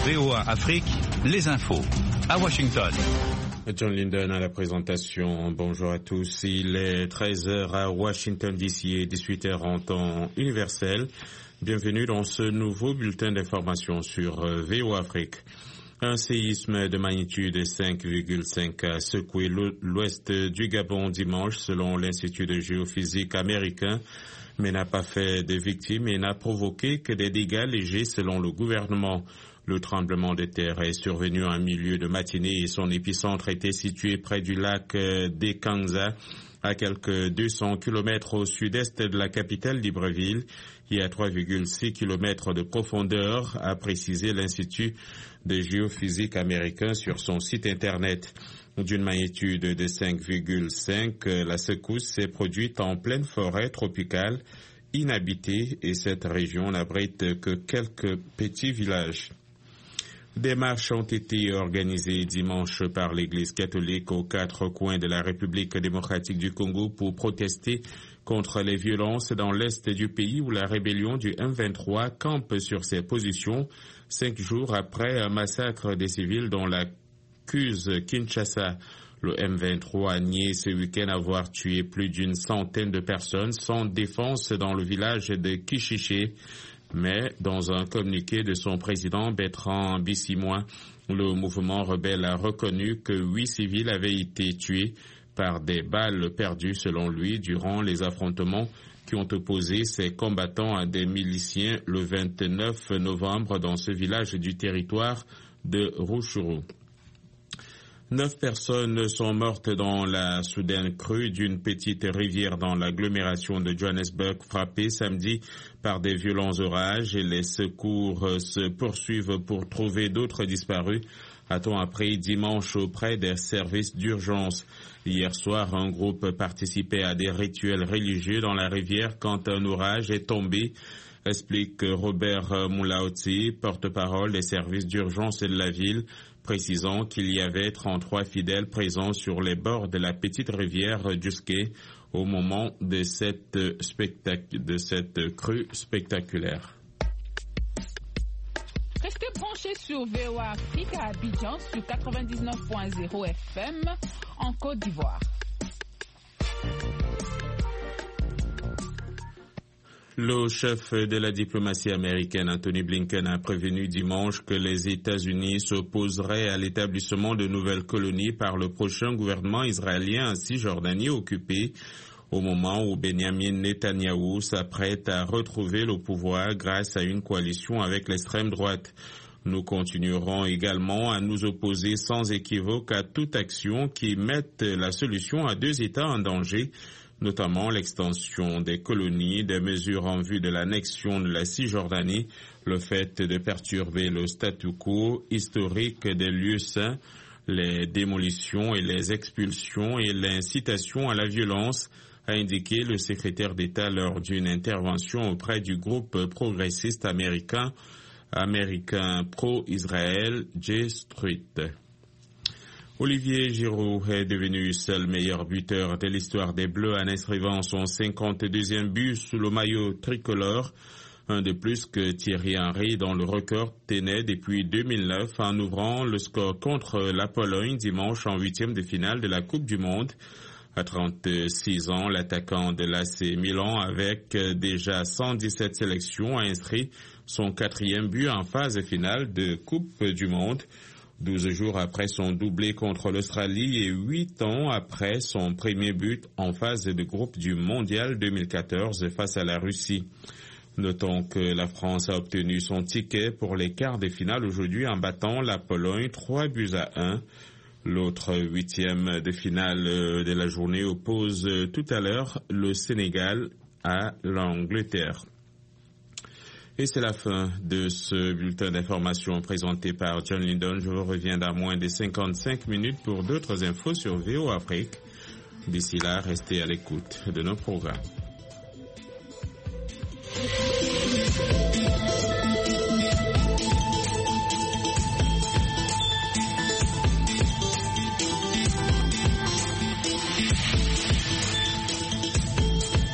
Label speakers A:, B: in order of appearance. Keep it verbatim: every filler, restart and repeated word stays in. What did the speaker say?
A: V O A Afrique, les infos. À Washington.
B: John Linden à la présentation. Bonjour à tous. Il est treize heures à Washington D C et dix-huit heures en temps universel. Bienvenue dans ce nouveau bulletin d'information sur V O A Afrique. Un séisme de magnitude cinq virgule cinq a secoué l'ouest du Gabon dimanche selon l'Institut de géophysique américain, mais n'a pas fait de victimes et n'a provoqué que des dégâts légers selon le gouvernement. Le tremblement de terre est survenu en milieu de matinée et son épicentre était situé près du lac d'Ekanza, à quelques deux cents kilomètres au sud-est de la capitale Libreville et à trois virgule six kilomètres de profondeur, a précisé l'Institut de géophysique américain sur son site internet. D'une magnitude de cinq virgule cinq, la secousse s'est produite en pleine forêt tropicale inhabitée et cette région n'abrite que quelques petits villages. Des marches ont été organisées dimanche par l'Église catholique aux quatre coins de la République démocratique du Congo pour protester contre les violences dans l'est du pays où la rébellion du M vingt-trois campe sur ses positions cinq jours après un massacre des civils dont l'accuse Kinshasa. Le M vingt-trois a nié ce week-end avoir tué plus d'une centaine de personnes sans défense dans le village de Kishiché. Mais dans un communiqué de son président Bertrand Bisimwa, le mouvement rebelle a reconnu que huit civils avaient été tués par des balles perdues selon lui durant les affrontements qui ont opposé ces combattants à des miliciens le vingt-neuf novembre dans ce village du territoire de Rutshuru. Neuf personnes sont mortes dans la soudaine crue d'une petite rivière dans l'agglomération de Johannesburg, frappée samedi par des violents orages et les secours se poursuivent pour trouver d'autres disparus, a-t-on appris dimanche auprès des services d'urgence. Hier soir, un groupe participait à des rituels religieux dans la rivière quand un orage est tombé, explique Robert Moulaouti, porte-parole des services d'urgence de la ville, précisant qu'il y avait trente-trois fidèles présents sur les bords de la petite rivière Dusquet au moment de cette, spectac- de cette crue spectaculaire.
C: Restez branchés sur V O A Afrique à Abidjan sur quatre-vingt-dix-neuf point zéro F M en Côte d'Ivoire.
B: Le chef de la diplomatie américaine, Anthony Blinken, a prévenu dimanche que les États-Unis s'opposeraient à l'établissement de nouvelles colonies par le prochain gouvernement israélien en Cisjordanie occupée, au moment où Benjamin Netanyahou s'apprête à retrouver le pouvoir grâce à une coalition avec l'extrême droite. Nous continuerons également à nous opposer sans équivoque à toute action qui mette la solution à deux États en danger, notamment l'extension des colonies, des mesures en vue de l'annexion de la Cisjordanie, le fait de perturber le statu quo historique des lieux saints, les démolitions et les expulsions et l'incitation à la violence, a indiqué le secrétaire d'État lors d'une intervention auprès du groupe progressiste américain, américain pro-Israël, J Street. Olivier Giroud est devenu seul meilleur buteur de l'histoire des Bleus en inscrivant son cinquante-deuxième but sous le maillot tricolore, un de plus que Thierry Henry dont le record tenait depuis deux mille neuf en ouvrant le score contre la Pologne dimanche en huitième de finale de la Coupe du Monde. À trente-six ans, l'attaquant de l'A C Milan avec déjà cent dix-sept sélections a inscrit son quatrième but en phase finale de Coupe du Monde. Douze jours après son doublé contre l'Australie et huit ans après son premier but en phase de groupe du Mondial deux mille quatorze face à la Russie. Notons que la France a obtenu son ticket pour les quarts de finale aujourd'hui en battant la Pologne trois buts à un. L'autre huitième de finale de la journée oppose tout à l'heure le Sénégal à l'Angleterre. Et c'est la fin de ce bulletin d'information présenté par John Linden. Je vous reviens dans moins de cinquante-cinq minutes pour d'autres infos sur V O Afrique. D'ici là, restez à l'écoute de nos programmes.